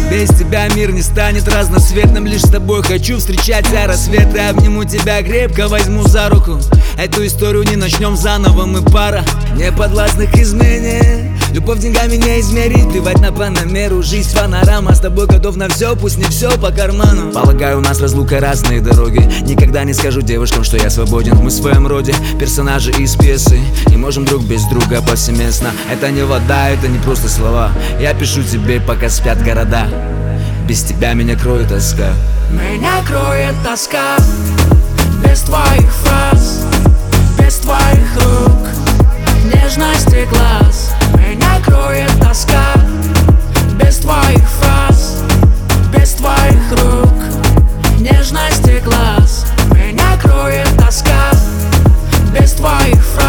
Без тебя мир не станет разноцветным. Лишь с тобой хочу встречать рассветы. Обниму тебя крепко, возьму за руку. Эту историю не начнем заново, мы пара не подвластных измене. Любовь деньгами не измерить, плевать на панамеру. Жизнь панорама, с тобой готов на все, пусть не все по карману. Полагаю, у нас разлука, разные дороги. Никогда не скажу девушкам, что я свободен. Мы в своем роде персонажи из пьесы. Не можем друг без друга повсеместно. Это не вода, это не просто слова. Я пишу тебе, пока спят города. Без тебя меня кроет тоска. Меня кроет тоска. Без твоих фраз, без твоих рук, нежности глаз. Меня кроет тоска. Без твоих фраз, без твоих рук, нежности глаз. Меня кроет тоска. Без твоих фраз.